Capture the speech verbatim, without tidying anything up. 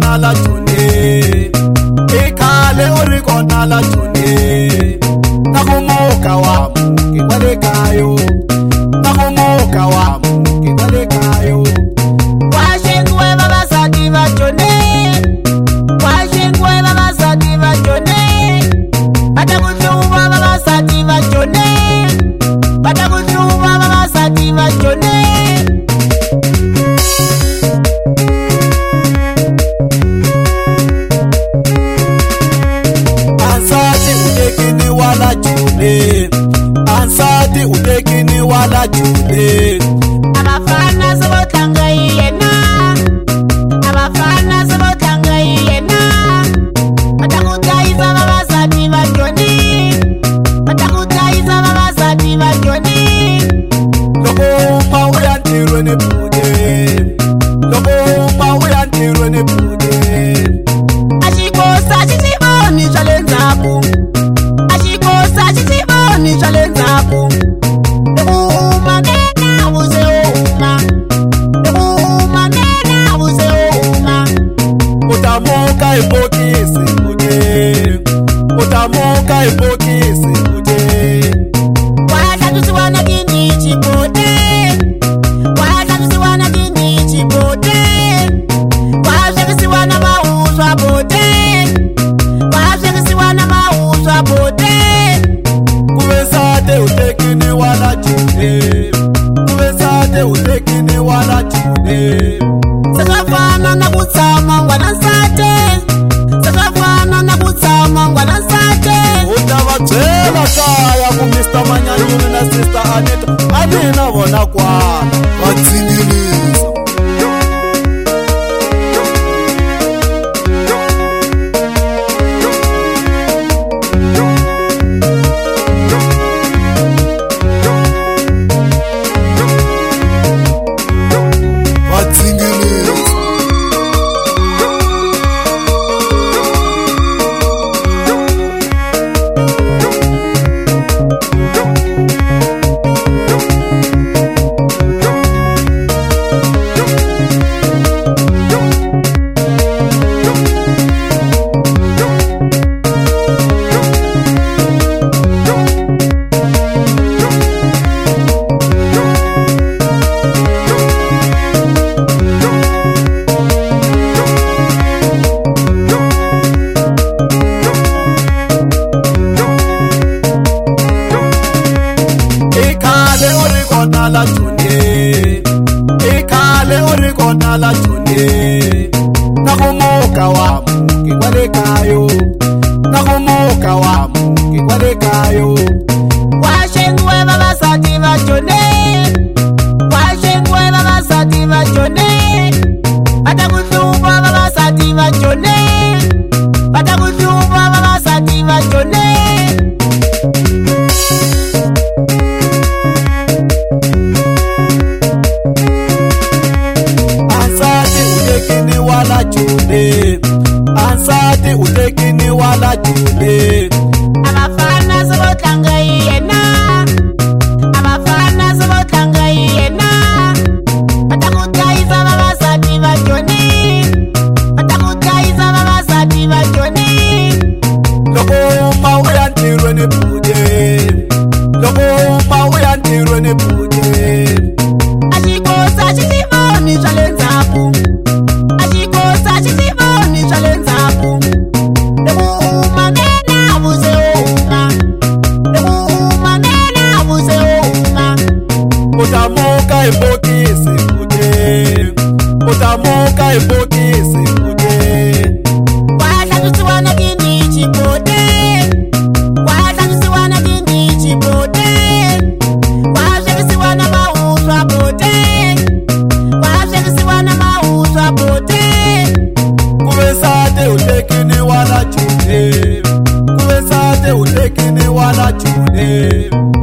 kona la Joni, ikale uri kona la Joni. Nakumoka wa mungi wale kayo, nakumoka wa mungi wale kayo. Washingwe baba sadi ba Joni, washingwe baba sadi ba Joni. Batakutuba baba sadi ba Joni, batakutuba baba sadi ba Joni. Wala Juni, ansati utekini wala Juni. Abafana sabotanga yena, abafana sabotanga yena. Batakutaiza baba sadi ba Joni, batakutaiza baba sadi ba Joni. Loko mauya ntirwe ne pude, loko mauya ntirwe ne pude. Ashikosa chitiboni chalenzaku. Ni chalenzaku uma nena uze uma uma nena uze uma utamoka ibokisi uje utamoka ibokisi uje wala tusiwana kini chipote wala tusiwana kini chipote wala tusiwana mauzwa pote wala tusiwana mauzwa pote. Kubesate utekini wala Juni, kubesate utekini wala Juni. Sasafana na kutsama ngwana nsate, sasafana na kutsama ngwana nsate. Utavabyela kaya ku Mister Manyanyini na Sister Anita, anina vona kwala vatsingilisa. La Juni, ikale uri kona la Juni. Nakumoka wa mungi wale kayo, nakumoka wa mungi wale kayo. Washingwe baba sadi ba Joni, washingwe baba sadi ba Joni. Batakutuba baba sadi ba Joni, batakutuba baba sadi ba Joni. Wala Juni, ansati utekini wala Juni. Abafana sabotanga yena, abafana sabotanga yena. Batakutaiza baba sadi ba Joni, batakutaiza baba sadi ba Joni. Loko mauya ntirwe ne pude, loko mauya ntirwe ne pude. Ashikosa chitiboni chalenzaku. Utamoka ibokisi uje, utamoka ibokisi uje. Wala tusiwana kini chipote, wala tusiwana kini chipote. Wala tusiwana mauzwa pote, wala tusiwana mauzwa pote. Kubesate utekini wala Juni, kubesate utekini wala Juni.